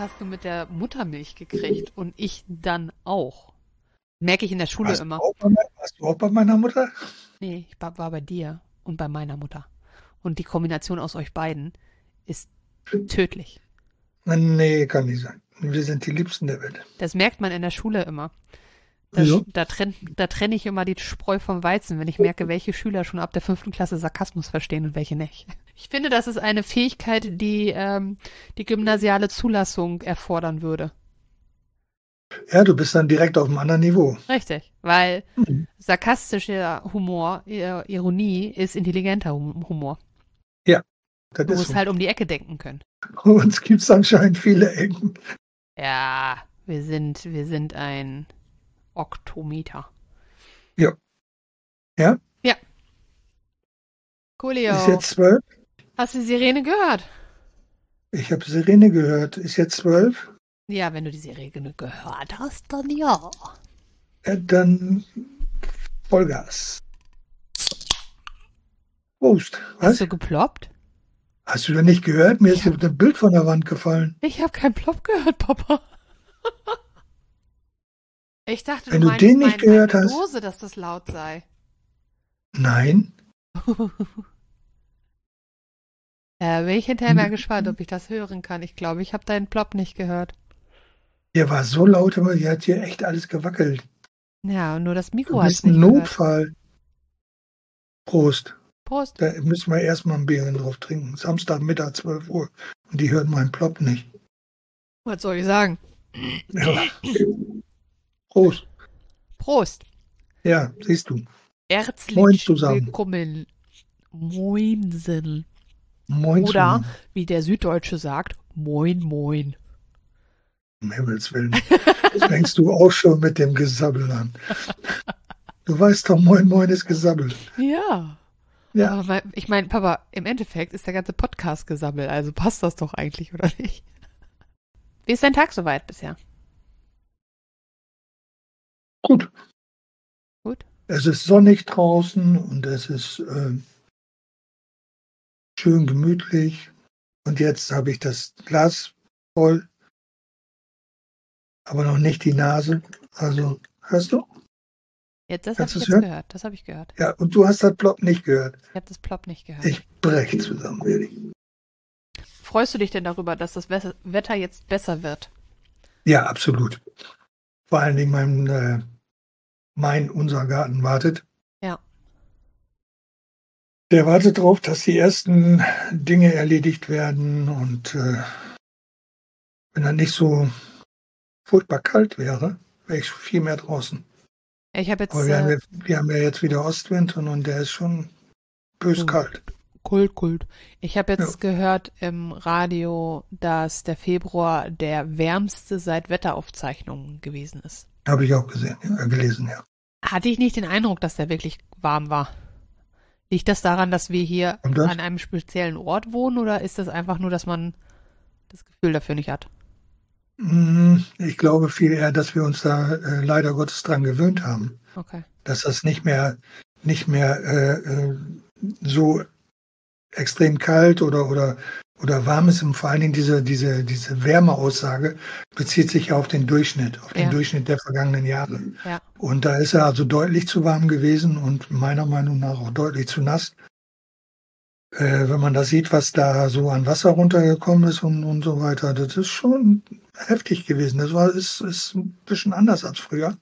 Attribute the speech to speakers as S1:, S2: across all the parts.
S1: hast du mit der Muttermilch gekriegt und ich dann auch. Merke ich in der Schule immer.
S2: Warst du auch bei meiner Mutter?
S1: Nee, ich war bei dir und bei meiner Mutter. Und die Kombination aus euch beiden ist tödlich.
S2: Nee, kann nicht sein. Wir sind die Liebsten der Welt.
S1: Das merkt man in der Schule immer.
S2: Wieso?
S1: Da trenne ich immer die Spreu vom Weizen, wenn ich merke, welche Schüler schon ab der 5. Klasse Sarkasmus verstehen und welche nicht. Ich finde, das ist eine Fähigkeit, die die gymnasiale Zulassung erfordern würde.
S2: Ja, du bist dann direkt auf einem anderen Niveau.
S1: Richtig, weil sarkastischer Humor, Ironie ist intelligenter Humor.
S2: Ja, das
S1: Du
S2: ist
S1: musst
S2: so.
S1: halt um die Ecke denken können.
S2: Bei uns gibt es anscheinend viele Ecken.
S1: Ja, wir sind ein Oktometer.
S2: Ja. Ja?
S1: Ja. Coolio.
S2: Ist jetzt 12?
S1: Hast du die Sirene gehört?
S2: Ich habe Sirene gehört. Ist jetzt 12?
S1: Ja, wenn du die Sirene gehört hast, dann ja.
S2: Dann Vollgas. Prost.
S1: Hast
S2: Was?
S1: du geploppt?
S2: Hast du denn nicht gehört? Mir ist ein Bild von der Wand gefallen.
S1: Ich habe keinen Plop gehört, Papa. Ich dachte,
S2: Wenn
S1: du
S2: du
S1: meinst
S2: den nicht gehört
S1: meine
S2: hast.
S1: Dose, dass das laut sei.
S2: Nein.
S1: Bin ich hinterher mal gespannt, ob ich das hören kann. Ich glaube, ich habe deinen Plop nicht gehört.
S2: Der war so laut, aber hier hat hier echt alles gewackelt.
S1: Ja, und nur das
S2: Du
S1: Mikro hat
S2: bist
S1: nicht
S2: ein
S1: gehört.
S2: Notfall. Prost.
S1: Prost.
S2: Da müssen wir erstmal ein Bier drauf trinken. Samstagmittag, 12 Uhr. Und die hört meinen Plop nicht.
S1: Was soll ich sagen?
S2: Ja. Prost.
S1: Prost.
S2: Ja, siehst du.
S1: Herzlich
S2: Moin zusammen.
S1: willkommen. Moinsen.
S2: Moin
S1: Oder,
S2: zusammen.
S1: wie der Süddeutsche sagt, moin moin.
S2: Um Himmels Willen. Jetzt fängst du auch schon mit dem Gesabbel an. Du weißt doch, moin moin ist Gesabbel.
S1: Ja.
S2: Ja.
S1: Aber ich meine, Papa, im Endeffekt ist der ganze Podcast gesammelt, also passt das doch eigentlich, oder nicht? Wie ist dein Tag soweit bisher?
S2: Gut.
S1: Gut.
S2: Es ist sonnig draußen und es ist schön gemütlich. Und jetzt habe ich das Glas voll, aber noch nicht die Nase. Also, hörst du?
S1: Das habe
S2: Kannst
S1: ich
S2: du's
S1: jetzt
S2: hören?
S1: gehört. Das habe ich gehört.
S2: Ja, und du hast das Plop nicht gehört.
S1: Ich habe das Plop nicht gehört.
S2: Ich breche zusammen, werde ich.
S1: Freust du dich denn darüber, dass das Wetter jetzt besser wird?
S2: Ja, absolut. Vor allen Dingen unser Garten wartet.
S1: Ja.
S2: Der wartet darauf, dass die ersten Dinge erledigt werden und wenn er nicht so furchtbar kalt wäre, wäre ich viel mehr draußen.
S1: Ich habe jetzt
S2: Aber wir haben ja jetzt wieder Ostwind und der ist schon bös kalt.
S1: Kult. Ich habe jetzt gehört im Radio, dass der Februar der wärmste seit Wetteraufzeichnungen gewesen ist.
S2: Habe ich auch gelesen, ja.
S1: Hatte ich nicht den Eindruck, dass der wirklich warm war? Liegt das daran, dass wir hier an einem speziellen Ort wohnen oder ist das einfach nur, dass man das Gefühl dafür nicht hat?
S2: Ich glaube viel eher, dass wir uns da leider Gottes dran gewöhnt haben.
S1: Okay.
S2: Dass das nicht mehr so extrem kalt oder warm ist. Und vor allen Dingen diese Wärmeaussage bezieht sich ja auf den Durchschnitt, den Durchschnitt der vergangenen Jahre.
S1: Ja.
S2: Und da ist er also deutlich zu warm gewesen und meiner Meinung nach auch deutlich zu nass. Wenn man da sieht, was da so an Wasser runtergekommen ist und so weiter, das ist schon heftig gewesen. Das ist ein bisschen anders als früher.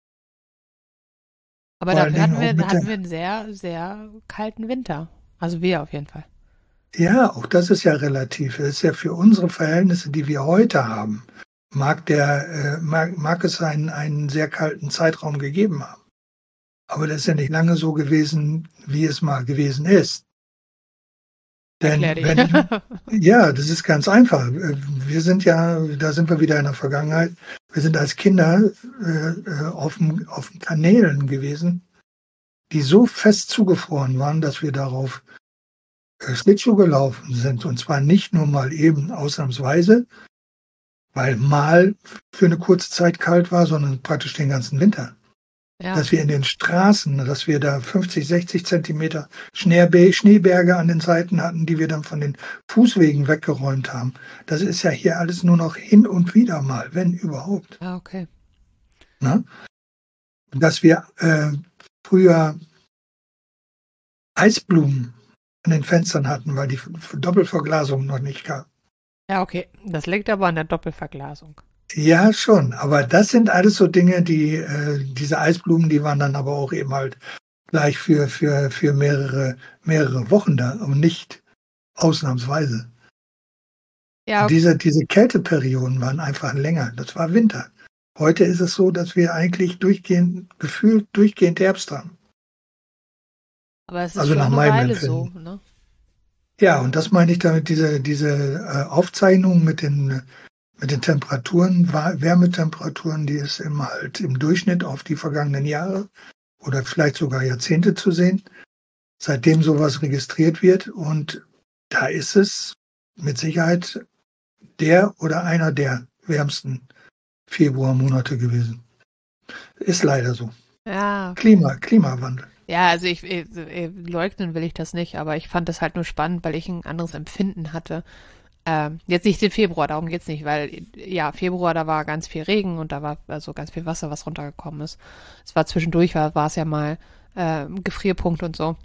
S1: Aber dafür hatten wir einen sehr, sehr kalten Winter. Also wir auf jeden Fall.
S2: Ja, auch das ist ja relativ. Das ist ja für unsere Verhältnisse, die wir heute haben, mag es einen sehr kalten Zeitraum gegeben haben. Aber das ist ja nicht lange so gewesen, wie es mal gewesen ist. Denn ja, das ist ganz einfach. Da sind wir wieder in der Vergangenheit. Wir sind als Kinder auf Kanälen gewesen, die so fest zugefroren waren, dass wir darauf Schlittschuh gelaufen sind. Und zwar nicht nur mal eben ausnahmsweise, weil mal für eine kurze Zeit kalt war, sondern praktisch den ganzen Winter.
S1: Ja.
S2: dass wir in den Straßen, dass wir da 50, 60 Zentimeter Schneeberge an den Seiten hatten, die wir dann von den Fußwegen weggeräumt haben. Das ist ja hier alles nur noch hin und wieder mal, wenn überhaupt.
S1: Ah, okay.
S2: Ne? Dass wir früher Eisblumen an den Fenstern hatten, weil die Doppelverglasung noch nicht gab.
S1: Ja, okay. Das liegt aber an der Doppelverglasung.
S2: Ja, schon. Aber das sind alles so Dinge, die, diese Eisblumen, die waren dann aber auch eben halt gleich für mehrere Wochen da und nicht ausnahmsweise.
S1: Ja,
S2: Diese Kälteperioden waren einfach länger. Das war Winter. Heute ist es so, dass wir eigentlich gefühlt durchgehend Herbst haben.
S1: aber es ist
S2: Also
S1: schon
S2: nach
S1: eine
S2: meinem
S1: Weile so,
S2: Empfinden.
S1: ne?
S2: Ja, und das meine ich damit, diese Aufzeichnung mit den Temperaturen, Wärmetemperaturen, die ist im Durchschnitt auf die vergangenen Jahre oder vielleicht sogar Jahrzehnte zu sehen, seitdem sowas registriert wird. Und da ist es mit Sicherheit der oder einer der wärmsten Februarmonate gewesen. Ist leider so.
S1: Ja,
S2: Klimawandel.
S1: ja, also leugnen will ich das nicht, aber ich fand das halt nur spannend, weil ich ein anderes Empfinden hatte. Jetzt nicht den Februar, darum geht's nicht, weil ja, Februar, da war ganz viel Regen und da war also ganz viel Wasser, was runtergekommen ist. Es war zwischendurch, war es ja mal Gefrierpunkt und so.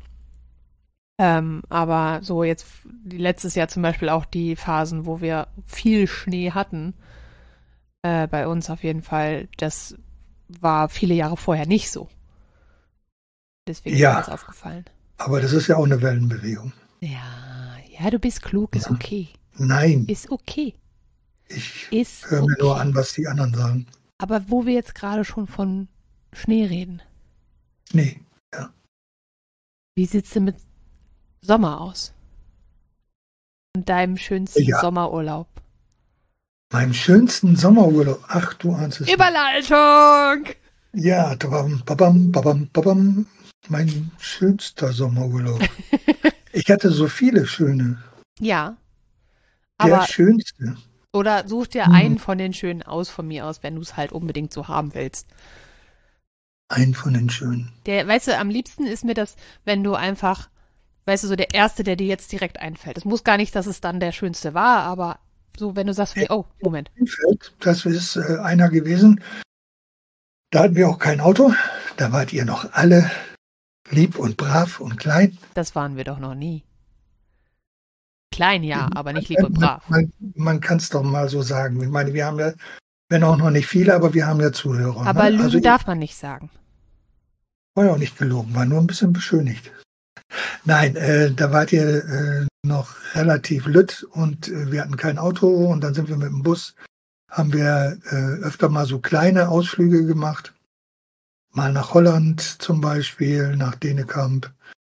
S1: Aber so jetzt letztes Jahr zum Beispiel auch die Phasen, wo wir viel Schnee hatten, bei uns auf jeden Fall, das war viele Jahre vorher nicht so. Deswegen ist mir das
S2: Ja,
S1: aufgefallen.
S2: aber das ist ja auch eine Wellenbewegung.
S1: Ja, du bist klug, ist
S2: Ja.
S1: okay.
S2: Nein,
S1: Ist okay.
S2: ich
S1: Ist
S2: höre mir nur
S1: okay.
S2: an, was die anderen sagen.
S1: Aber wo wir jetzt gerade schon von Schnee reden,
S2: Nee,
S1: wie sieht's denn mit Sommer aus? Und deinem schönsten
S2: ja,
S1: Sommerurlaub?
S2: meinem schönsten Sommerurlaub. Ach, du ahnst es nicht.
S1: Überleitung!
S2: Ja, babam, babam, babam, mein schönster Sommerurlaub. Ich hatte so viele schöne.
S1: Ja,
S2: Der
S1: aber
S2: schönste.
S1: oder such dir
S2: Hm,
S1: einen von den schönen aus von mir aus, wenn du es halt unbedingt so haben willst.
S2: ein von den schönen.
S1: Weißt du, am liebsten ist mir das, wenn du einfach, weißt du, so der erste, der dir jetzt direkt einfällt. Es muss gar nicht, dass es dann der schönste war, aber so, wenn du sagst, oh, Moment,
S2: Das ist einer gewesen. Da hatten wir auch kein Auto. Da wart ihr noch alle lieb und brav und klein.
S1: das waren wir doch noch nie. Klein ja, aber nicht lieb und brav.
S2: Man kann es doch mal so sagen. Ich meine, wir haben ja, wenn auch noch nicht viele, aber wir haben ja Zuhörer.
S1: Aber
S2: Ne? Also
S1: Lügen
S2: ich
S1: darf man nicht sagen.
S2: war ja auch nicht gelogen, war nur ein bisschen beschönigt. Nein, da wart ihr noch relativ lütt und wir hatten kein Auto und dann sind wir mit dem Bus, haben wir öfter mal so kleine Ausflüge gemacht. Mal nach Holland zum Beispiel, nach Denekamp,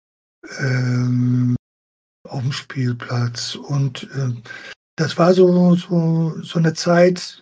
S2: auf dem Spielplatz. Und das war so eine Zeit,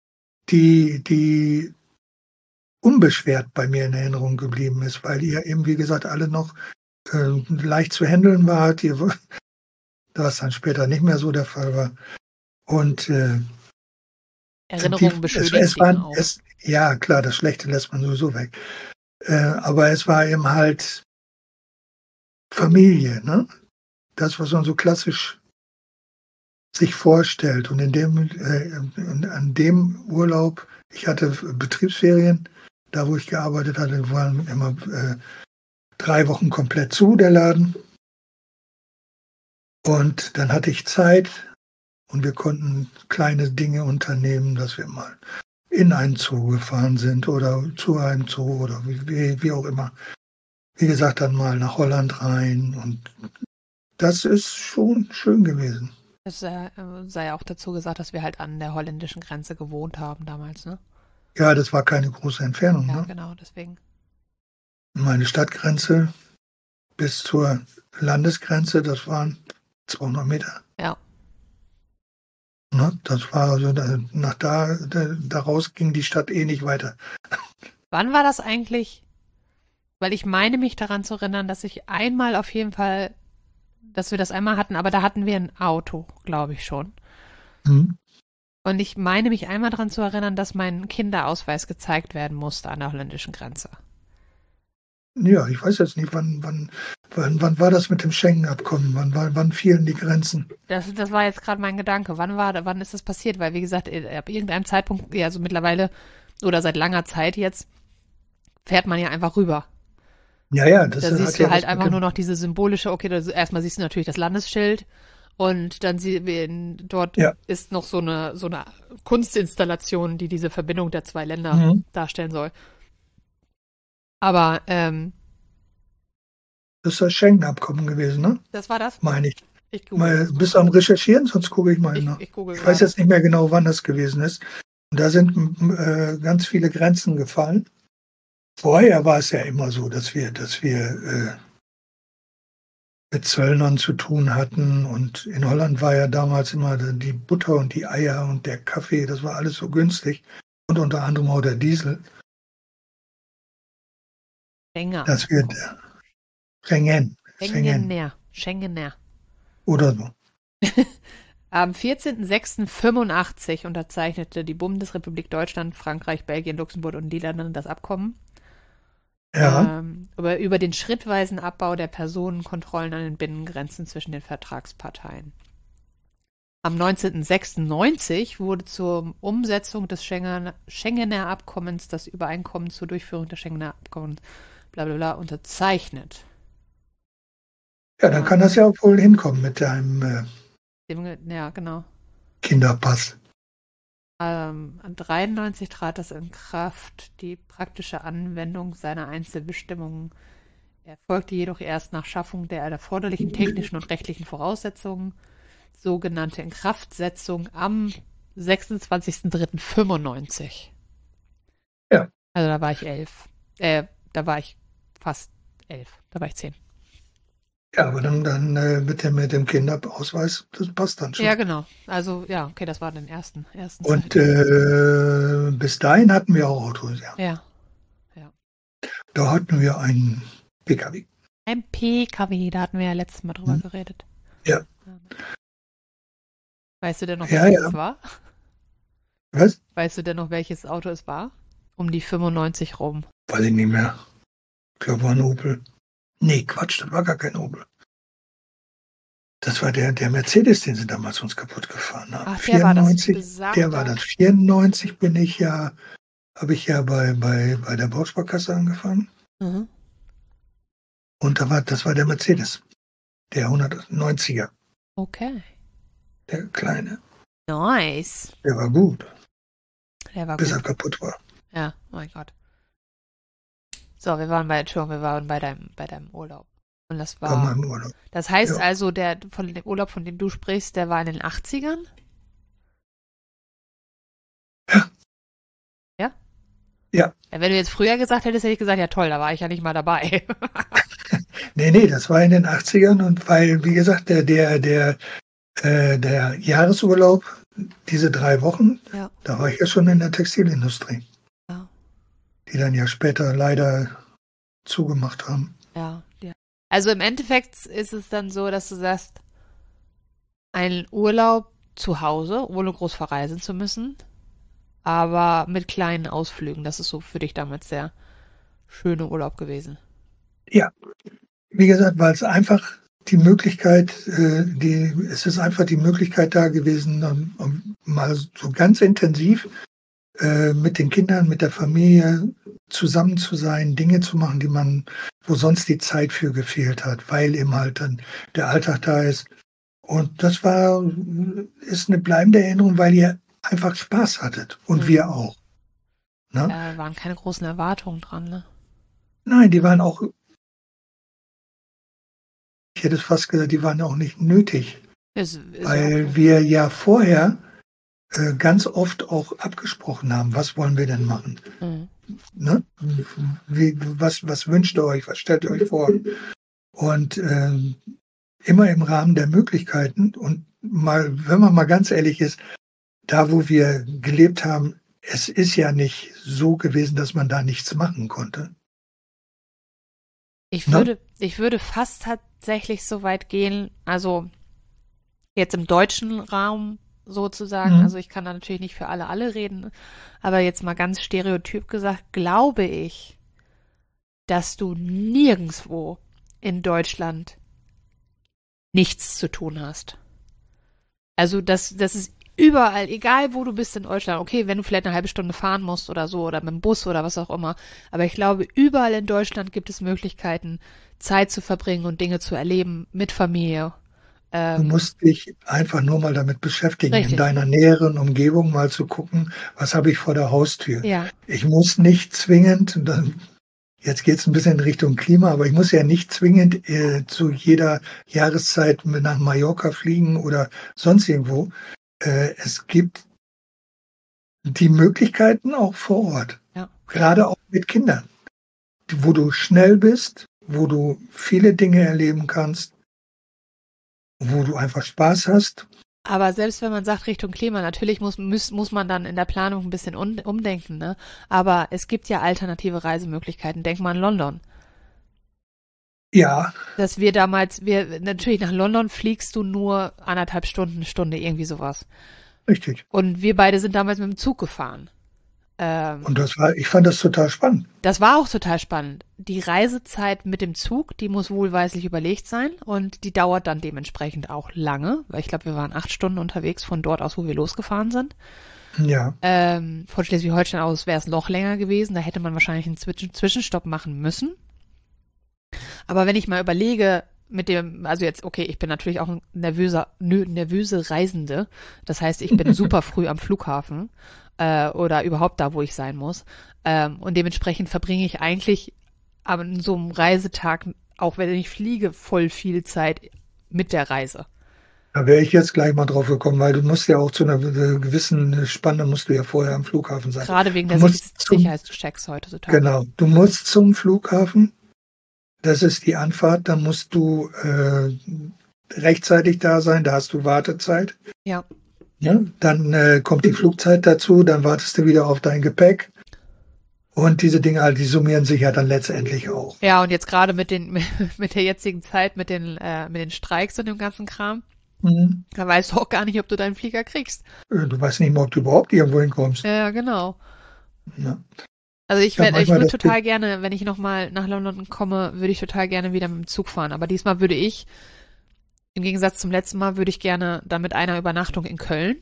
S2: die unbeschwert bei mir in Erinnerung geblieben ist, weil ihr eben, wie gesagt, alle noch leicht zu handeln wart, was dann später nicht mehr so der Fall war. Und
S1: Erinnerungen beschönigen Dinge auch.
S2: ja, klar, das Schlechte lässt man sowieso weg. Aber es war eben halt Familie, ne? Das, was man so klassisch sich vorstellt. Und an dem Urlaub, ich hatte Betriebsferien, da wo ich gearbeitet hatte, waren immer 3 Wochen komplett zu, der Laden. Und dann hatte ich Zeit und wir konnten kleine Dinge unternehmen, dass wir mal in einen Zoo gefahren sind oder zu einem Zoo oder wie auch immer. Wie gesagt, dann mal nach Holland rein und das ist schon schön gewesen.
S1: Es sei ja auch dazu gesagt, dass wir halt an der holländischen Grenze gewohnt haben damals, ne?
S2: Ja, das war keine große Entfernung.
S1: Ja,
S2: Ne?
S1: genau, deswegen.
S2: Meine Stadtgrenze bis zur Landesgrenze, das waren 200 Meter.
S1: Ja.
S2: Ne? Das war also, daraus ging die Stadt eh nicht weiter.
S1: Wann war das eigentlich? Weil ich meine mich daran zu erinnern, dass ich einmal auf jeden Fall, dass wir das einmal hatten, aber da hatten wir ein Auto, glaube ich schon.
S2: Hm.
S1: Und ich meine mich einmal daran zu erinnern, dass mein Kinderausweis gezeigt werden musste an der holländischen Grenze.
S2: Ja, ich weiß jetzt nicht, wann war das mit dem Schengen-Abkommen? Wann fielen die Grenzen?
S1: Das war jetzt gerade mein Gedanke. Wann ist das passiert? Weil, wie gesagt, ab irgendeinem Zeitpunkt, ja, also mittlerweile oder seit langer Zeit jetzt, fährt man ja einfach rüber.
S2: Ja, das
S1: Da
S2: hat
S1: siehst
S2: ja
S1: du halt
S2: was mit
S1: einfach nur
S2: dem,
S1: noch diese symbolische, okay, erstmal siehst du natürlich das Landesschild und dann dort
S2: ja,
S1: ist noch so eine Kunstinstallation, die diese Verbindung der zwei Länder
S2: mhm.
S1: darstellen soll. Aber
S2: Das ist das Schengen-Abkommen gewesen, ne?
S1: das war das?
S2: Meine ich.
S1: Ich google
S2: Mal,
S1: das mal.
S2: bist du am Recherchieren? Sonst gucke ich mal nach.
S1: Ich google
S2: Ich weiß
S1: gerade.
S2: jetzt nicht mehr genau, wann das gewesen ist. Und da sind ganz viele Grenzen gefallen. Vorher war es ja immer so, dass wir mit Zöllnern zu tun hatten. Und in Holland war ja damals immer die Butter und die Eier und der Kaffee, das war alles so günstig. Und unter anderem auch der Diesel,
S1: Schengen.
S2: dass wir Schengen
S1: Schengener.
S2: oder so.
S1: Am 14.06.85 unterzeichnete die Bundesrepublik Deutschland, Frankreich, Belgien, Luxemburg und Niederlande das Abkommen
S2: Ja,
S1: über den schrittweisen Abbau der Personenkontrollen an den Binnengrenzen zwischen den Vertragsparteien. Am 1996 wurde zur Umsetzung des Schengener Abkommens das Übereinkommen zur Durchführung des Schengener Abkommens unterzeichnet.
S2: ja, dann kann das ja auch wohl hinkommen mit deinem
S1: Ja, genau.
S2: Kinderpass.
S1: 1993 trat das in Kraft. Die praktische Anwendung seiner Einzelbestimmungen erfolgte jedoch erst nach Schaffung der erforderlichen technischen und rechtlichen Voraussetzungen. Sogenannte Inkraftsetzung am 26.03.95.
S2: Ja.
S1: Also da war ich 11. Da war ich fast 11. Da war ich 10.
S2: Ja, aber dann mit dem Kinderausweis, das passt dann schon.
S1: Ja, genau. Also, ja, okay, das war den ersten
S2: Und
S1: Zeit.
S2: bis dahin hatten wir auch Autos, ja.
S1: Ja.
S2: Da hatten wir einen PKW.
S1: Ein PKW, da hatten wir ja letztes Mal drüber geredet.
S2: Ja.
S1: Weißt du denn noch,
S2: Ja,
S1: welches
S2: ja.
S1: es war?
S2: Was?
S1: Weißt du denn noch, welches Auto es war? Um die 95 rum.
S2: Weiß ich nicht mehr. Ich glaube, war ein Opel. Nee, Quatsch, das war gar kein Opel. Das war der Mercedes, den sie damals uns kaputt gefahren haben.
S1: Ach, der war das
S2: 94,
S1: besagte.
S2: der war das. 94 habe ich ja bei der Bausparkasse angefangen.
S1: Mhm.
S2: Und das war der Mercedes. Der 190er.
S1: Okay.
S2: Der kleine.
S1: Nice.
S2: Der war gut,
S1: Der war
S2: bis er
S1: gut.
S2: kaputt war.
S1: Ja, oh mein Gott. So, wir waren bei deinem Urlaub. Und das
S2: Bei
S1: war.
S2: meinem Urlaub.
S1: Das heißt
S2: Ja.
S1: also, von dem Urlaub, von dem du sprichst, der war in den 80ern?
S2: Ja.
S1: Ja?
S2: Ja.
S1: Ja, wenn du jetzt früher gesagt hättest, hätte ich gesagt, ja toll, da war ich ja nicht mal dabei.
S2: Nee, das war in den 80ern und weil, wie gesagt, der Jahresurlaub, diese 3 Wochen,
S1: Ja.
S2: da war ich ja schon in der Textilindustrie,
S1: Ja.
S2: die dann ja später leider zugemacht haben.
S1: Ja. Also im Endeffekt ist es dann so, dass du sagst, ein Urlaub zu Hause, ohne groß verreisen zu müssen, aber mit kleinen Ausflügen. Das ist so für dich damals der schöne Urlaub gewesen.
S2: Ja, wie gesagt, weil es einfach die Möglichkeit, es ist einfach die Möglichkeit da gewesen, um mal so ganz intensiv mit den Kindern, mit der Familie zusammen zu sein, Dinge zu machen, wo sonst die Zeit für gefehlt hat, weil eben halt dann der Alltag da ist. Und das ist eine bleibende Erinnerung, weil ihr einfach Spaß hattet und wir auch. Ne?
S1: Da waren keine großen Erwartungen dran, ne?
S2: Nein, die waren auch, ich hätte fast gesagt, die waren auch nicht nötig, weil wir ja vorher ganz oft auch abgesprochen haben, was wollen wir denn machen?
S1: Mhm.
S2: Ne? Was wünscht ihr euch? Was stellt ihr euch vor? Und immer im Rahmen der Möglichkeiten und wenn man mal ganz ehrlich ist, da wo wir gelebt haben, es ist ja nicht so gewesen, dass man da nichts machen konnte.
S1: Ich würde fast tatsächlich so weit gehen, also jetzt im deutschen Raum sozusagen, also ich kann da natürlich nicht für alle reden, aber jetzt mal ganz stereotyp gesagt, glaube ich, dass du nirgendwo in Deutschland nichts zu tun hast. Also das ist überall, egal wo du bist in Deutschland, okay, wenn du vielleicht eine halbe Stunde fahren musst oder so oder mit dem Bus oder was auch immer, aber ich glaube, überall in Deutschland gibt es Möglichkeiten, Zeit zu verbringen und Dinge zu erleben mit Familie.
S2: Du musst dich einfach nur mal damit beschäftigen, in
S1: Richtig.
S2: deiner näheren Umgebung mal zu gucken, was habe ich vor der Haustür.
S1: Ja,
S2: Ich muss nicht zwingend, jetzt geht es ein bisschen in Richtung Klima, aber ich muss ja nicht zwingend zu jeder Jahreszeit nach Mallorca fliegen oder sonst irgendwo. Es gibt die Möglichkeiten auch vor Ort,
S1: ja.
S2: gerade auch mit Kindern, wo du schnell bist, wo du viele Dinge erleben kannst, wo du einfach Spaß hast.
S1: Aber selbst wenn man sagt Richtung Klima, natürlich muss man dann in der Planung ein bisschen umdenken, ne? Aber es gibt ja alternative Reisemöglichkeiten. Denk mal an London.
S2: Ja,
S1: Dass natürlich nach London fliegst du nur 1,5 Stunden, eine Stunde, irgendwie sowas.
S2: richtig.
S1: Und wir beide sind damals mit dem Zug gefahren.
S2: Und ich fand das total spannend.
S1: Das war auch total spannend. Die Reisezeit mit dem Zug, die muss wohlweislich überlegt sein und die dauert dann dementsprechend auch lange, weil ich glaube, wir waren 8 Stunden unterwegs von dort aus, wo wir losgefahren sind.
S2: Ja,
S1: Von Schleswig-Holstein aus wäre es noch länger gewesen, da hätte man wahrscheinlich einen Zwischenstopp machen müssen. Aber wenn ich mal überlege, also jetzt, okay, ich bin natürlich auch ein nervöse Reisende. Das heißt, ich bin super früh am Flughafen oder überhaupt da, wo ich sein muss. Und dementsprechend verbringe ich eigentlich an so einem Reisetag, auch wenn ich fliege, voll viel Zeit mit der Reise.
S2: da wäre ich jetzt gleich mal drauf gekommen, weil du musst ja auch zu einer gewissen Spanne musst du ja vorher am Flughafen sein.
S1: Gerade wegen
S2: Du
S1: der
S2: musst
S1: Sicherheitschecks heutzutage.
S2: Genau, du musst zum Flughafen, das ist die Anfahrt, dann musst du rechtzeitig da sein, da hast du Wartezeit.
S1: Ja.
S2: Ja, dann kommt die Flugzeit dazu, dann wartest du wieder auf dein Gepäck. Und diese Dinge, die summieren sich ja dann letztendlich auch.
S1: Ja, und jetzt gerade mit der jetzigen Zeit, mit den Streiks und dem ganzen Kram, da weißt du auch gar nicht, ob du deinen Flieger kriegst.
S2: Du weißt nicht mal, ob du überhaupt irgendwo hinkommst.
S1: Ja, genau.
S2: Ja.
S1: Also ich
S2: Ja,
S1: würde total gerne, wenn ich nochmal nach London komme, würde ich total gerne wieder mit dem Zug fahren. Aber diesmal würde ich, im Gegensatz zum letzten Mal, würde ich gerne dann mit einer Übernachtung in Köln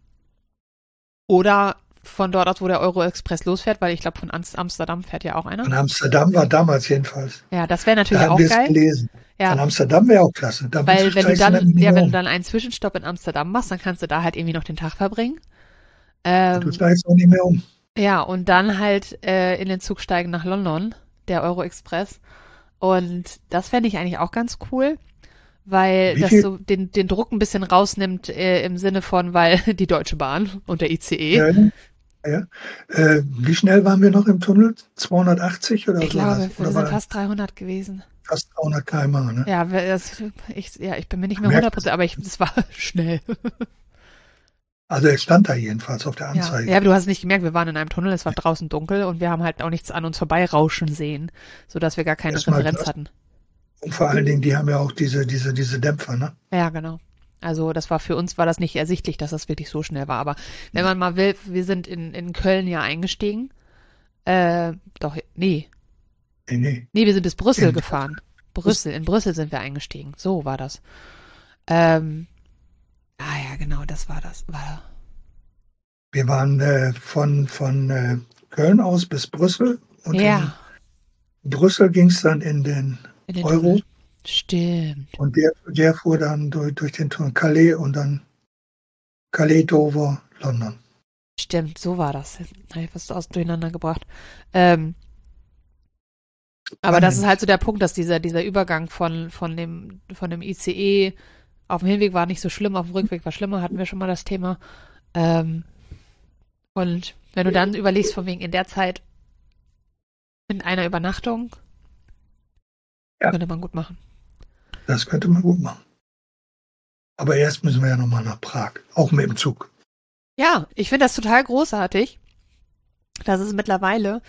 S1: oder von dort aus, wo der Euro-Express losfährt, weil ich glaube, von Amsterdam fährt ja auch einer.
S2: Von Amsterdam war damals jedenfalls.
S1: Ja, das wäre natürlich
S2: Da haben
S1: auch
S2: wir es
S1: geil.
S2: gelesen.
S1: Ja,
S2: Von Amsterdam wäre auch klasse. Da
S1: weil wenn du
S2: steigst dann
S1: dann
S2: um.
S1: einen Zwischenstopp in Amsterdam machst, dann kannst du da halt irgendwie noch den Tag verbringen.
S2: Du steigst auch nicht mehr um.
S1: Ja, und dann halt in den Zug steigen nach London, der Euro-Express. Und das fände ich eigentlich auch ganz cool, weil
S2: Wie
S1: das
S2: viel?
S1: so den Druck ein bisschen rausnimmt im Sinne von, weil die Deutsche Bahn und der ICE.
S2: Ja, ja. Wie schnell waren wir noch im Tunnel? 280 oder
S1: Ich
S2: so?
S1: glaube, wir
S2: Oder
S1: sind fast 300 gewesen.
S2: fast 300 km/h, ne?
S1: Ja, ich bin mir nicht mehr
S2: Merkt
S1: 100%, aber das war schnell.
S2: Also er stand da jedenfalls auf der
S1: Ja.
S2: Anzeige.
S1: Ja, aber du hast es nicht gemerkt, wir waren in einem Tunnel, es war draußen dunkel und wir haben halt auch nichts an uns vorbeirauschen sehen, sodass wir gar keine
S2: Erstmal
S1: Referenz
S2: das.
S1: hatten.
S2: Und vor allen Dingen, die haben ja auch diese Dämpfer, ne?
S1: Ja, genau. Also für uns war das nicht ersichtlich, dass das wirklich so schnell war. Aber wenn man mal will, wir sind in Köln ja eingestiegen. Nee,
S2: Nee.
S1: wir sind bis Brüssel
S2: In
S1: gefahren. In Brüssel sind wir eingestiegen. So war das. Ja, genau, das war das.
S2: Wir waren von Köln aus bis Brüssel und
S1: Ja,
S2: in Brüssel ging es dann in den
S1: in den
S2: Euro
S1: Tunnel. Stimmt.
S2: und der fuhr dann durch den Tunnel Calais und dann Calais, Dover, London.
S1: Stimmt, so war das. Habe ich was durcheinander gebracht. Aber das ist halt so der Punkt, dass dieser Übergang von dem ICE auf dem Hinweg war nicht so schlimm, auf dem Rückweg war schlimmer, hatten wir schon mal das Thema. Und wenn du dann überlegst, von wegen in der Zeit in einer Übernachtung,
S2: Ja.
S1: könnte man gut machen.
S2: Das könnte man gut machen. Aber erst müssen wir ja nochmal nach Prag, auch mit dem Zug.
S1: Ja, ich finde das total großartig, dass es mittlerweile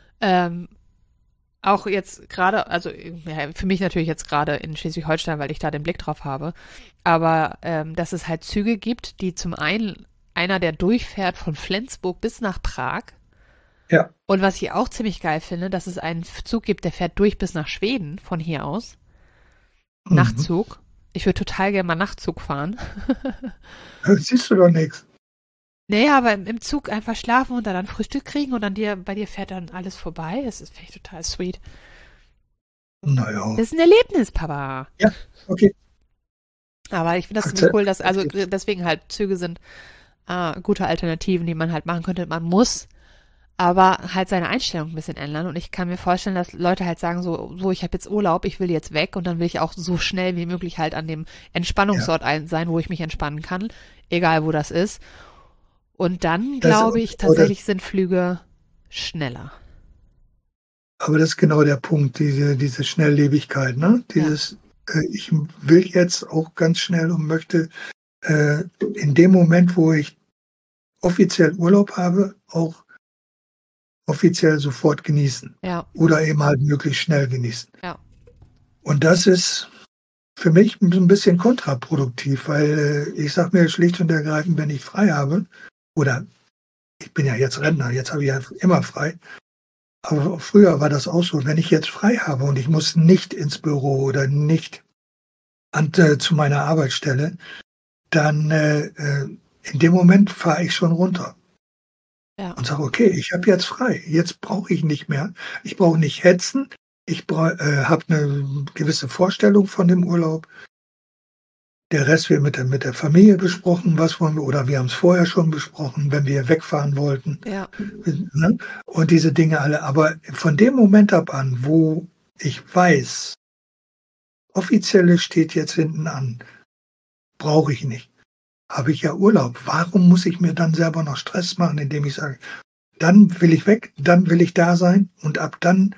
S1: auch jetzt gerade, also ja, für mich natürlich jetzt gerade in Schleswig-Holstein, weil ich da den Blick drauf habe, aber dass es halt Züge gibt, die zum einen einer, der durchfährt von Flensburg bis nach Prag
S2: Ja.
S1: Und was ich auch ziemlich geil finde, dass es einen Zug gibt, der fährt durch bis nach Schweden von hier aus.
S2: Mhm.
S1: Nachtzug. Ich würde total gerne mal Nachtzug fahren.
S2: Siehst du doch nichts.
S1: Naja, aber im Zug einfach schlafen und dann Frühstück kriegen und dann bei dir fährt dann alles vorbei. Das ist finde ich total sweet.
S2: Naja.
S1: Das ist ein Erlebnis, Papa.
S2: Ja, okay.
S1: Aber ich finde das ziemlich cool, dass, also deswegen halt Züge sind gute Alternativen, die man halt machen könnte. Man muss aber halt seine Einstellung ein bisschen ändern. Und ich kann mir vorstellen, dass Leute halt sagen, so ich habe jetzt Urlaub, ich will jetzt weg und dann will ich auch so schnell wie möglich halt an dem Entspannungsort sein, wo ich mich entspannen kann, egal wo das ist. Und dann, glaube ich, tatsächlich sind Flüge schneller.
S2: Aber das ist genau der Punkt, diese Schnelllebigkeit, ne? Dieses, ich will jetzt auch ganz schnell und möchte in dem Moment, wo ich offiziell Urlaub habe, auch offiziell sofort genießen.
S1: Ja.
S2: Oder eben halt möglichst schnell genießen.
S1: Ja.
S2: Und das ist für mich ein bisschen kontraproduktiv, weil ich sage mir schlicht und ergreifend, wenn ich frei habe, oder ich bin ja jetzt Rentner, jetzt habe ich ja immer frei, aber früher war das auch so, wenn ich jetzt frei habe und ich muss nicht ins Büro oder nicht zu meiner Arbeitsstelle, dann in dem Moment fahre ich schon runter.
S1: Ja.
S2: Und sage, okay, ich habe jetzt frei, jetzt brauche ich nicht mehr, ich brauche nicht hetzen, ich habe eine gewisse Vorstellung von dem Urlaub. Der Rest wird mit der Familie besprochen, was wollen wir, oder wir haben es vorher schon besprochen, wenn wir wegfahren wollten.
S1: Ja.
S2: Ne? Und diese Dinge alle. Aber von dem Moment ab an, wo ich weiß, offizielle steht jetzt hinten an, brauche ich nicht, habe ich ja Urlaub. Warum muss ich mir dann selber noch Stress machen, indem ich sage, dann will ich weg, dann will ich da sein und ab dann.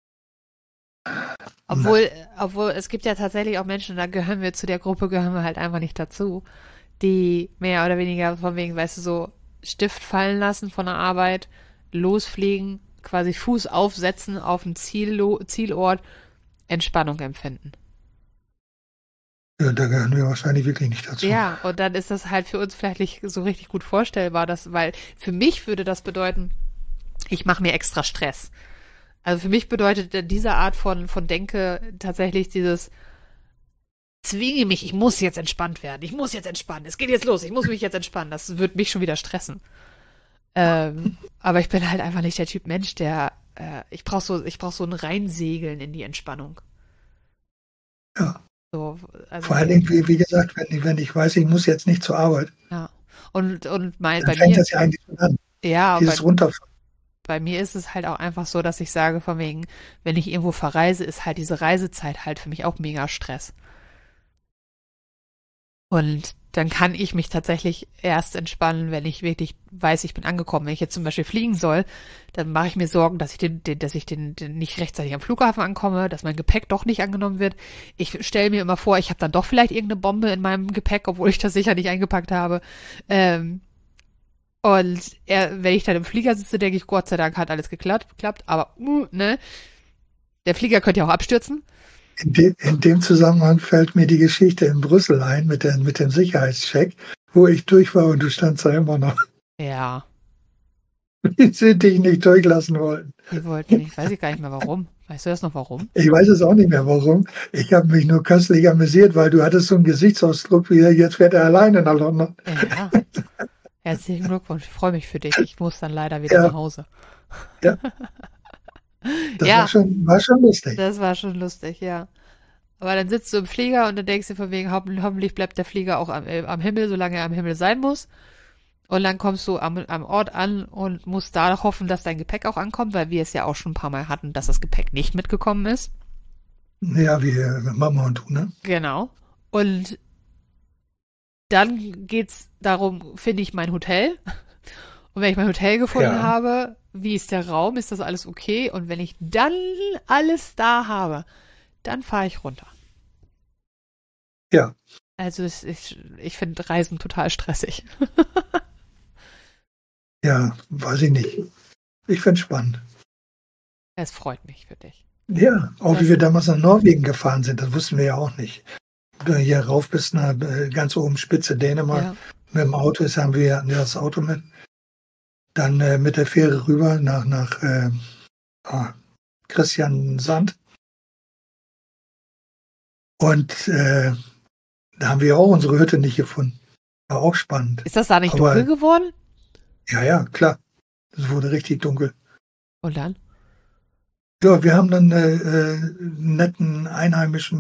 S1: Obwohl es gibt ja tatsächlich auch Menschen, da gehören wir halt einfach nicht dazu, die mehr oder weniger von wegen, weißt du, so Stift fallen lassen von der Arbeit, losfliegen, quasi Fuß aufsetzen auf dem Zielort, Entspannung empfinden.
S2: Ja, da gehören wir wahrscheinlich wirklich nicht dazu.
S1: Ja, und dann ist das halt für uns vielleicht nicht so richtig gut vorstellbar, weil für mich würde das bedeuten, ich mache mir extra Stress. Also für mich bedeutet diese Art von Denke tatsächlich dieses zwinge mich, ich muss jetzt entspannt werden, ich muss jetzt entspannen, es geht jetzt los, ich muss mich jetzt entspannen. Das wird mich schon wieder stressen. Aber ich bin halt einfach nicht der Typ Mensch, der ich brauch so ein Reinsegeln in die Entspannung.
S2: Ja.
S1: So, also
S2: vor allen Dingen, wie gesagt, wenn ich weiß, ich muss jetzt nicht zur Arbeit.
S1: Ja. Und
S2: dann
S1: bei
S2: fängt
S1: mir.
S2: das ja eigentlich schon an.
S1: Ja,
S2: dieses Runterfahren.
S1: Bei mir ist es halt auch einfach so, dass ich sage, von wegen, wenn ich irgendwo verreise, ist halt diese Reisezeit halt für mich auch mega Stress. Und dann kann ich mich tatsächlich erst entspannen, wenn ich wirklich weiß, ich bin angekommen. Wenn ich jetzt zum Beispiel fliegen soll, dann mache ich mir Sorgen, dass ich den nicht rechtzeitig am Flughafen ankomme, dass mein Gepäck doch nicht angenommen wird. Ich stelle mir immer vor, ich habe dann doch vielleicht irgendeine Bombe in meinem Gepäck, obwohl ich das sicher nicht eingepackt habe. Und wenn ich dann im Flieger sitze, denke ich, Gott sei Dank hat alles geklappt. Aber, ne, der Flieger könnte ja auch abstürzen.
S2: In dem Zusammenhang fällt mir die Geschichte in Brüssel ein mit dem Sicherheitscheck, wo ich durch war und du standst da immer noch.
S1: Ja.
S2: Die sind dich nicht durchlassen wollten.
S1: Die wollten nicht, weiß ich gar nicht mehr warum. Weißt du das noch warum?
S2: Ich weiß es auch nicht mehr warum. Ich habe mich nur köstlich amüsiert, weil du hattest so einen Gesichtsausdruck wie, jetzt fährt er alleine nach London.
S1: Ja. Herzlichen Glückwunsch, ich freue mich für dich. Ich muss dann leider wieder nach Hause.
S2: Ja. Das war schon lustig.
S1: Das war schon lustig, ja. Aber dann sitzt du im Flieger und dann denkst du von wegen, hoffentlich bleibt der Flieger auch am Himmel, solange er am Himmel sein muss. Und dann kommst du am Ort an und musst da hoffen, dass dein Gepäck auch ankommt, weil wir es ja auch schon ein paar Mal hatten, dass das Gepäck nicht mitgekommen ist.
S2: Ja, wie Mama und du, ne?
S1: Genau. Und dann geht's darum, finde ich mein Hotel. Und wenn ich mein Hotel gefunden habe, wie ist der Raum? Ist das alles okay? Und wenn ich dann alles da habe, dann fahre ich runter.
S2: Ja.
S1: Also ich finde Reisen total stressig.
S2: Ja, weiß ich nicht. Ich finde es spannend.
S1: Es freut mich für dich.
S2: Ja, auch wie wir damals nach Norwegen gefahren sind, das wussten wir ja auch nicht. Hier rauf bis nach ganz oben Spitze Dänemark. Ja. Mit dem Auto hatten wir das Auto mit. dann mit der Fähre rüber nach Christiansand. Und da haben wir auch unsere Hütte nicht gefunden. War auch spannend.
S1: Ist das da nicht dunkel geworden?
S2: Ja, klar. Es wurde richtig dunkel.
S1: Und dann?
S2: Ja, wir haben dann einen netten Einheimische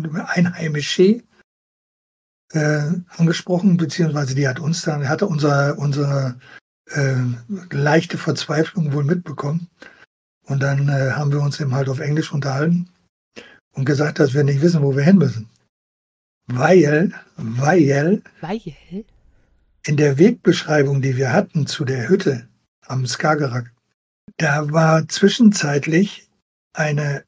S2: angesprochen, beziehungsweise die hatte unsere leichte Verzweiflung wohl mitbekommen. Und dann haben wir uns eben halt auf Englisch unterhalten und gesagt, dass wir nicht wissen, wo wir hin müssen. Weil in der Wegbeschreibung, die wir hatten zu der Hütte am Skagerrak, da war zwischenzeitlich eine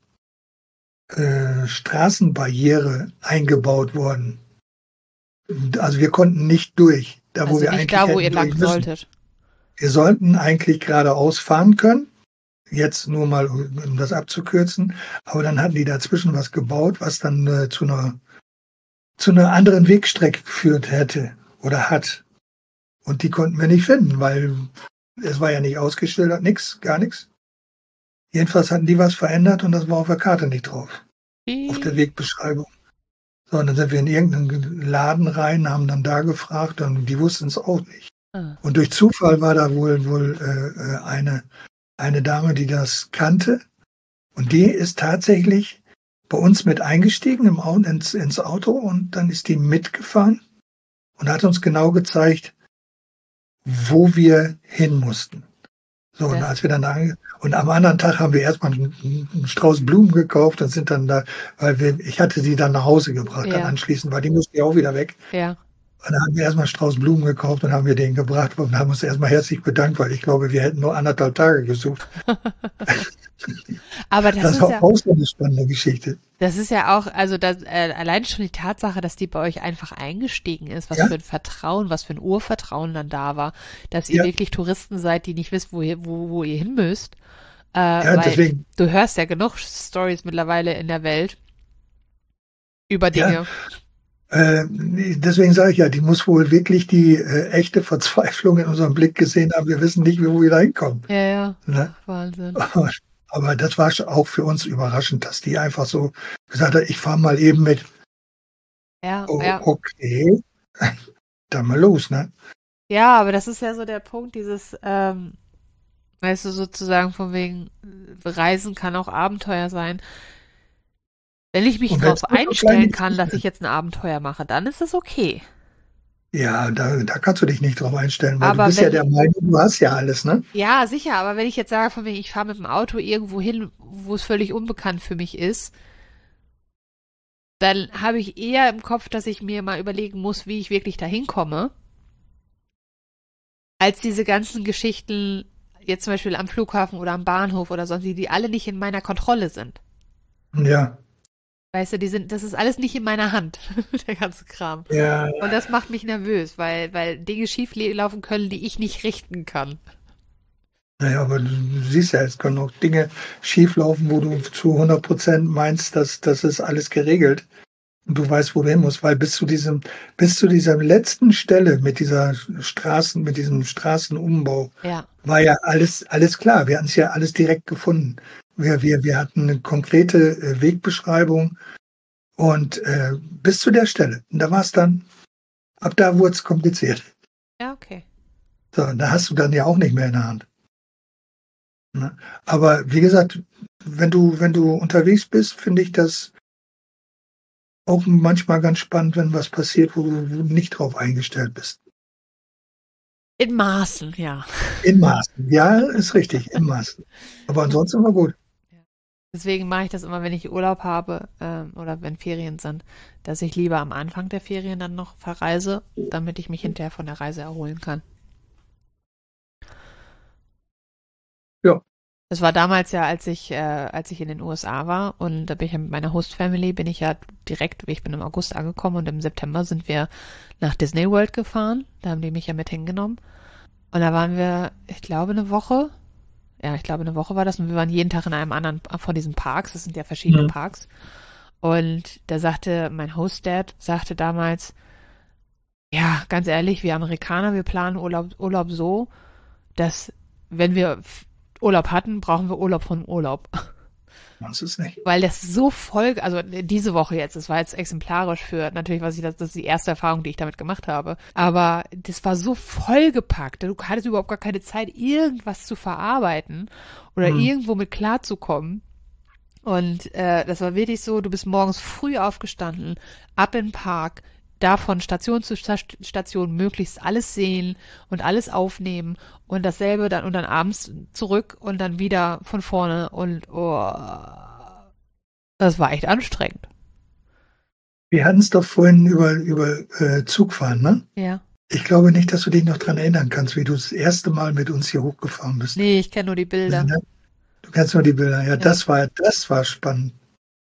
S2: Straßenbarriere eingebaut worden. Also wir konnten nicht durch. Da,
S1: also
S2: wo wir
S1: nicht
S2: eigentlich
S1: da, wo ihr
S2: hätten durch
S1: lang
S2: müssen.
S1: solltet.
S2: Wir sollten eigentlich geradeaus fahren können. Jetzt nur mal, um das abzukürzen. Aber dann hatten die dazwischen was gebaut, was dann zu einer anderen Wegstrecke geführt hätte oder hat. Und die konnten wir nicht finden, weil es war ja nicht ausgeschildert, gar nichts. Jedenfalls hatten die was verändert und das war auf der Karte nicht drauf. Auf der Wegbeschreibung. So, und dann sind wir in irgendeinen Laden rein, haben dann da gefragt und die wussten es auch nicht. Und durch Zufall war da wohl eine Dame, die das kannte. Und die ist tatsächlich bei uns mit eingestiegen ins Auto und dann ist die mitgefahren und hat uns genau gezeigt, wo wir hin mussten. So, und als wir dann und am anderen Tag haben wir erstmal einen Strauß Blumen gekauft und sind dann da, ich hatte sie dann nach Hause gebracht, dann anschließend, weil die musste ja auch wieder weg.
S1: Ja.
S2: Und dann haben wir erstmal einen Strauß Blumen gekauft und haben wir den gebracht und haben uns erstmal herzlich bedankt, weil ich glaube, wir hätten nur 1,5 Tage gesucht.
S1: Aber das ist
S2: war auch so eine spannende Geschichte.
S1: Das ist ja auch, also allein schon die Tatsache, dass die bei euch einfach eingestiegen ist, was für ein Vertrauen, was für ein Urvertrauen dann da war, dass ihr wirklich Touristen seid, die nicht wisst, wo ihr hin müsst. Weil
S2: deswegen.
S1: Du hörst ja genug Stories mittlerweile in der Welt über Dinge.
S2: Deswegen sage ich ja, die muss wohl wirklich die echte Verzweiflung in unserem Blick gesehen haben. Wir wissen nicht, wo wir da hinkommen.
S1: Ja.
S2: Ne?
S1: Wahnsinn.
S2: Aber das war auch für uns überraschend, dass die einfach so gesagt hat, ich fahre mal eben mit.
S1: Ja.
S2: Okay, dann mal los, ne?
S1: Ja, aber das ist ja so der Punkt, dieses, weißt du, sozusagen von wegen, Reisen kann auch Abenteuer sein. Wenn ich mich darauf einstellen kann, dass ich jetzt ein Abenteuer mache, dann ist das okay.
S2: Ja, da kannst du dich nicht drauf einstellen, weil du bist ja der Meinung, du hast ja alles, ne?
S1: Ja, sicher, aber wenn ich jetzt sage, von wegen, ich fahre mit dem Auto irgendwo hin, wo es völlig unbekannt für mich ist, dann habe ich eher im Kopf, dass ich mir mal überlegen muss, wie ich wirklich dahin komme, als diese ganzen Geschichten, jetzt zum Beispiel am Flughafen oder am Bahnhof oder sonst, die alle nicht in meiner Kontrolle sind.
S2: Ja.
S1: Weißt du, das ist alles nicht in meiner Hand, der ganze Kram.
S2: Ja.
S1: Und das macht mich nervös, weil Dinge schief laufen können, die ich nicht richten kann.
S2: Naja, aber du siehst ja, es können auch Dinge schief laufen, wo du zu 100% meinst, dass das ist alles geregelt und du weißt, wo du hin musst, weil bis zu dieser letzten Stelle mit diesem Straßenumbau war ja alles klar. Wir hatten es ja alles direkt gefunden. Wir hatten eine konkrete Wegbeschreibung und bis zu der Stelle. Und da war es dann, ab da wurde es kompliziert.
S1: Ja, okay.
S2: So, da hast du dann ja auch nicht mehr in der Hand. Ne? Aber wie gesagt, wenn du unterwegs bist, finde ich das auch manchmal ganz spannend, wenn was passiert, wo du nicht drauf eingestellt bist.
S1: In Maßen, ja.
S2: In Maßen, ja, ist richtig, in Maßen. Aber ansonsten war gut.
S1: Deswegen mache ich das immer, wenn ich Urlaub habe oder wenn Ferien sind, dass ich lieber am Anfang der Ferien dann noch verreise, damit ich mich hinterher von der Reise erholen kann.
S2: Ja.
S1: Das war damals ja, als ich in den USA war und da bin ich ja mit meiner Host-Family, ich bin im August angekommen und im September sind wir nach Disney World gefahren. Da haben die mich ja mit hingenommen. Und da waren wir, ich glaube, eine Woche war das und wir waren jeden Tag in einem anderen von diesen Parks. Das sind ja verschiedene Parks. Und da sagte mein Host-Dad, damals, ja, ganz ehrlich, wir Amerikaner, wir planen Urlaub so, dass wenn wir Urlaub hatten, brauchen wir Urlaub vom Urlaub.
S2: Das ist nicht.
S1: Weil das so voll, also diese Woche jetzt, das war jetzt exemplarisch für, natürlich, das ist die erste Erfahrung, die ich damit gemacht habe, aber das war so vollgepackt, du hattest überhaupt gar keine Zeit, irgendwas zu verarbeiten oder irgendwo mit klarzukommen. Und das war wirklich so, du bist morgens früh aufgestanden, ab in den Park, da von Station zu Station möglichst alles sehen und alles aufnehmen und dasselbe dann und dann abends zurück und dann wieder von vorne und das war echt anstrengend.
S2: Wir hatten es doch vorhin über Zugfahren, ne?
S1: Ja.
S2: Ich glaube nicht, dass du dich noch dran erinnern kannst, wie du das erste Mal mit uns hier hochgefahren bist.
S1: Nee, ich kenne nur die Bilder.
S2: Du kennst nur die Bilder. Ja, das war spannend.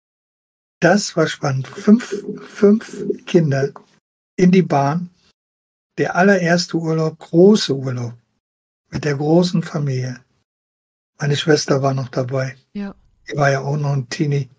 S2: Das war spannend. Fünf Kinder in die Bahn. Der allererste Urlaub, große Urlaub. Mit der großen Familie. Meine Schwester war noch dabei.
S1: Ja.
S2: Die war ja auch noch ein Teenie.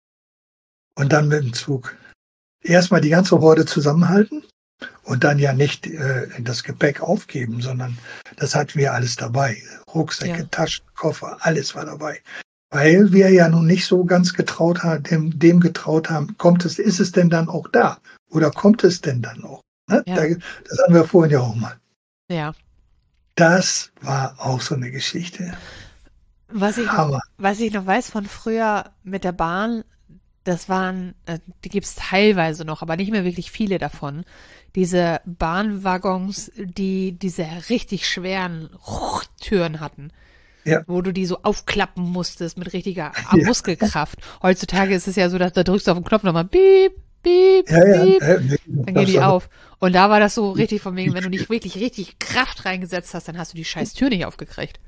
S2: Und dann mit dem Zug. Erstmal die ganze Horde zusammenhalten und dann ja nicht das Gepäck aufgeben, sondern das hatten wir alles dabei. Rucksäcke, Taschen, Koffer, alles war dabei. Weil wir ja nun nicht so ganz dem getraut haben, ist es denn dann auch da? Oder kommt es denn dann auch? Ne?
S1: Ja.
S2: Das haben wir vorhin ja auch mal.
S1: Ja.
S2: Das war auch so eine Geschichte.
S1: Was ich noch weiß von früher mit der Bahn, das waren, die gibt es teilweise noch, aber nicht mehr wirklich viele davon. Diese Bahnwaggons, die diese richtig schweren Türen hatten, wo du die so aufklappen musstest mit richtiger Muskelkraft. Heutzutage ist es ja so, dass da drückst du auf den Knopf nochmal piep, piep, piep, dann geht die auf. Und da war das so richtig von wegen, wenn du nicht wirklich richtig Kraft reingesetzt hast, dann hast du die scheiß Tür nicht aufgekriegt.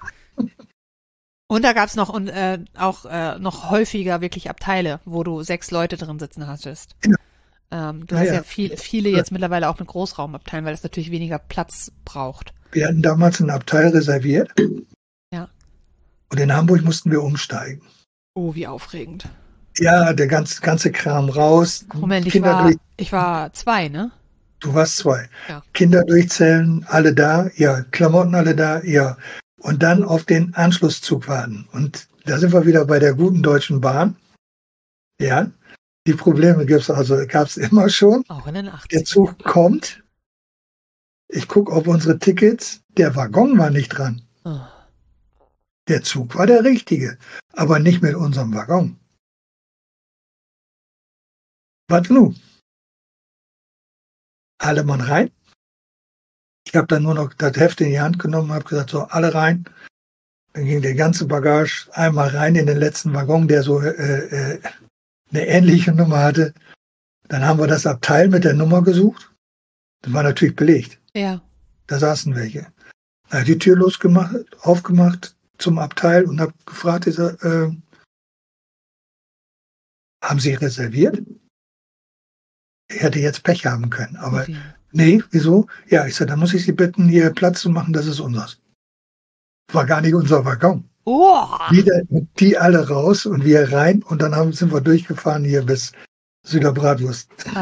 S1: Und da gab's noch noch häufiger wirklich Abteile, wo du 6 Leute drin sitzen hattest. Ja. Du hast ja viele jetzt mittlerweile auch mit Großraumabteilen, weil das natürlich weniger Platz braucht.
S2: Wir hatten damals ein Abteil reserviert.
S1: Ja.
S2: Und in Hamburg mussten wir umsteigen.
S1: Oh, wie aufregend.
S2: Ja, der ganze Kram raus.
S1: Moment, ich war 2, ne?
S2: Du warst 2.
S1: Ja.
S2: Kinder durchzählen, alle da, ja. Klamotten alle da, ja. Und dann auf den Anschlusszug warten. Und da sind wir wieder bei der guten Deutschen Bahn. Ja, die Probleme gab's immer schon.
S1: Auch in den 80ern.
S2: Der Zug kommt. Ich gucke auf unsere Tickets. Der Waggon war nicht dran.
S1: Oh.
S2: Der Zug war der richtige, aber nicht mit unserem Waggon. Was nun? Alle Mann rein. Ich habe dann nur noch das Heft in die Hand genommen, habe gesagt, so, alle rein. Dann ging der ganze Bagage einmal rein in den letzten Waggon, der so eine ähnliche Nummer hatte. Dann haben wir das Abteil mit der Nummer gesucht. Das war natürlich belegt.
S1: Ja.
S2: Da saßen welche. Da hat die Tür aufgemacht zum Abteil und habe gefragt, haben Sie reserviert? Ich hätte jetzt Pech haben können, aber
S1: Okay.
S2: nee, wieso? Ja, ich sage, dann muss ich Sie bitten, hier Platz zu machen, das ist unseres. War gar nicht unser Waggon.
S1: Oh.
S2: Wieder die alle raus und wir rein und dann sind wir durchgefahren hier bis Süderbratwurst.
S1: Oh,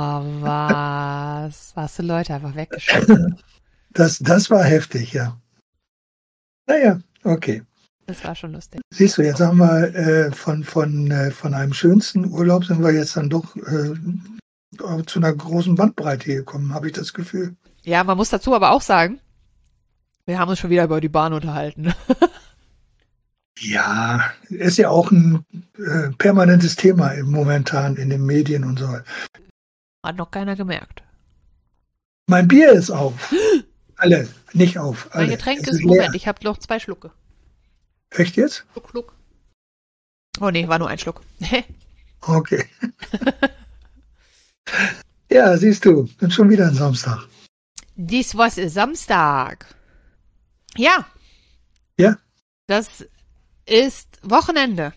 S1: was? Hast du Leute einfach weggeschoben?
S2: Das war heftig, ja. Naja, okay.
S1: Das war schon lustig.
S2: Siehst du, jetzt haben wir von einem schönsten Urlaub sind wir jetzt dann doch zu einer großen Bandbreite gekommen, habe ich das Gefühl.
S1: Ja, man muss dazu aber auch sagen, wir haben uns schon wieder über die Bahn unterhalten.
S2: Ja, ist ja auch ein permanentes Thema momentan in den Medien und so.
S1: Hat noch keiner gemerkt.
S2: Mein Bier ist auf. Alle, nicht auf. Alle.
S1: Mein Getränk
S2: Es
S1: ist, Moment, ich habe noch 2 Schlucke.
S2: Echt jetzt?
S1: Schluck, Schluck. Oh nee, war nur ein Schluck.
S2: Okay. Ja, siehst du, bin schon wieder ein Samstag.
S1: Dies was ist Samstag. Ja.
S2: Ja.
S1: Das ist Wochenende.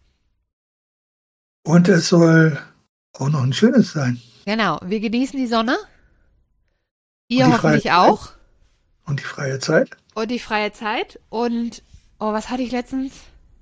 S2: Und es soll auch noch ein schönes sein.
S1: Genau, wir genießen die Sonne. Ihr
S2: Und die
S1: hoffentlich
S2: freie Zeit.
S1: auch.
S2: Und die freie Zeit?
S1: Und die freie Zeit. Und, was hatte ich letztens?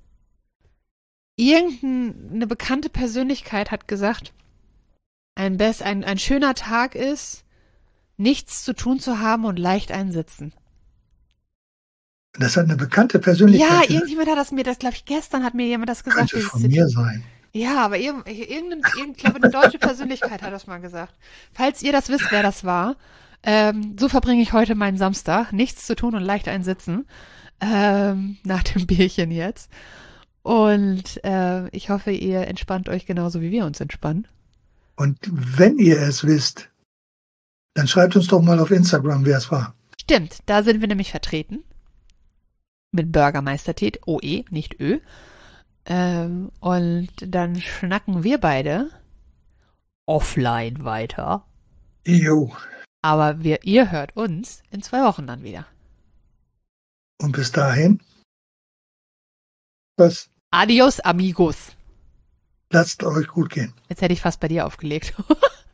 S1: Irgendeine bekannte Persönlichkeit hat gesagt, ein schöner Tag ist, nichts zu tun zu haben und leicht einsitzen.
S2: Das hat eine bekannte Persönlichkeit
S1: Ja,
S2: gesagt.
S1: irgendjemand hat das glaube ich, gestern hat mir jemand das gesagt.
S2: Könnte von mir sein.
S1: Ja, aber ich glaube, eine deutsche Persönlichkeit hat das mal gesagt. Falls ihr das wisst, wer das war, so verbringe ich heute meinen Samstag. Nichts zu tun und leicht einsitzen. Nach dem Bierchen jetzt. Und ich hoffe, ihr entspannt euch genauso, wie wir uns entspannen.
S2: Und wenn ihr es wisst, dann schreibt uns doch mal auf Instagram, wer es war.
S1: Stimmt, da sind wir nämlich vertreten. Mit Bürgermeister-Tät, OE, nicht Ö. Und dann schnacken wir beide offline weiter.
S2: Jo.
S1: Aber ihr hört uns in 2 Wochen dann wieder.
S2: Und bis dahin, was?
S1: Adios, amigos.
S2: Lasst euch gut gehen.
S1: Jetzt hätte ich fast bei dir aufgelegt.